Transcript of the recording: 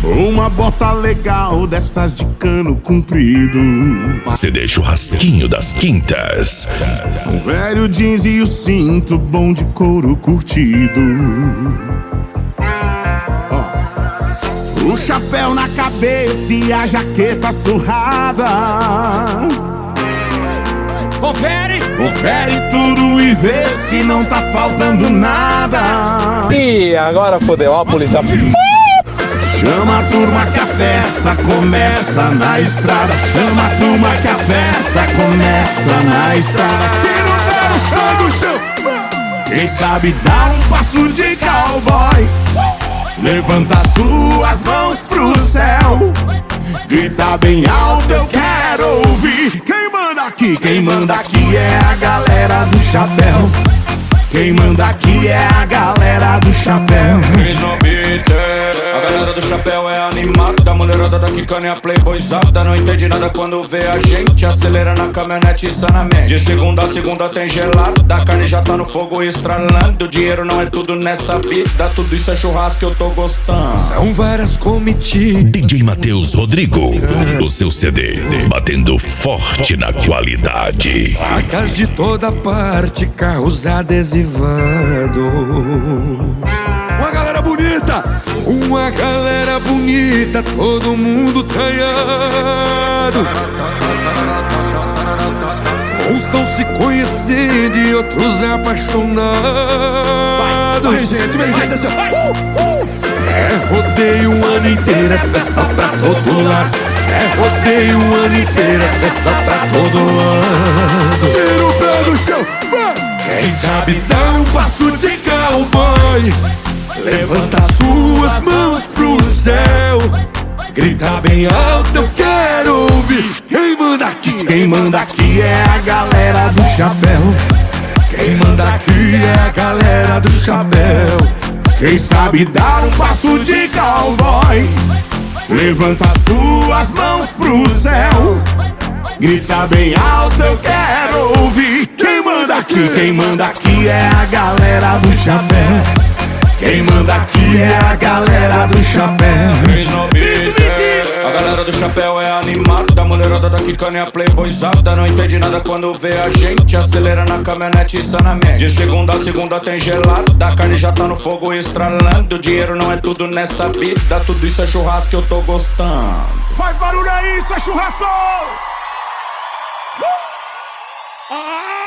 Uma bota legal dessas de cano comprido. CD Churrasquinho das Quintas. Um velho jeans e o cinto bom de couro curtido. O chapéu na cabeça e a jaqueta surrada. Confere! Confere tudo e vê se não tá faltando nada. Ih, agora fodeu, ó a polícia. Chama a turma que a festa começa na estrada. Chama a turma que a festa começa na estrada. Tira o pé no chão do chão. Quem sabe dar um passo de cowboy. Levanta suas mãos pro céu. Grita bem alto, eu quero ouvir. Quem manda aqui é a galera do chapéu. Quem manda aqui é a galera do chapéu. A galera do chapéu é animada. A mulherada da quicana é a playboyzada. Não entende nada quando vê a gente. Acelera na caminhonete sanamente. De segunda a segunda tem gelada. A carne já tá no fogo estralando. Dinheiro não é tudo nessa vida. Tudo isso é churrasco que eu tô gostando. São várias comitivas. DJ Matheus Rodrigo, o seu CD, batendo forte na qualidade. Placas de toda parte, carros adesivados. Uma galera bonita, uma galera bonita, todo mundo traiado. Uns estão se conhecendo e outros apaixonados. Vem gente, assim, é rodeio o ano inteiro, é festa pra todo lado. É rodeio o ano inteiro, é festa pra todo lado. Tira o pé do chão, quem sabe dar um passo de cowboy. Levanta suas mãos pro céu. Grita bem alto, eu quero ouvir. Quem manda aqui é a galera do chapéu. Quem manda aqui é a galera do chapéu. Quem sabe dar um passo de cowboy. Levanta suas mãos pro céu. Grita bem alto, eu quero ouvir. Quem manda aqui é a galera do chapéu. Quem manda aqui é a galera do chapéu. A galera do chapéu é animada. A mulherada da quicana é a playboyzada. Não entende nada quando vê a gente. Acelera na caminhonete sanamente. De segunda a segunda tem gelada. A carne já tá no fogo estralando. Dinheiro não é tudo nessa vida. Tudo isso é churrasco que eu tô gostando. Faz barulho aí, isso é churrasco!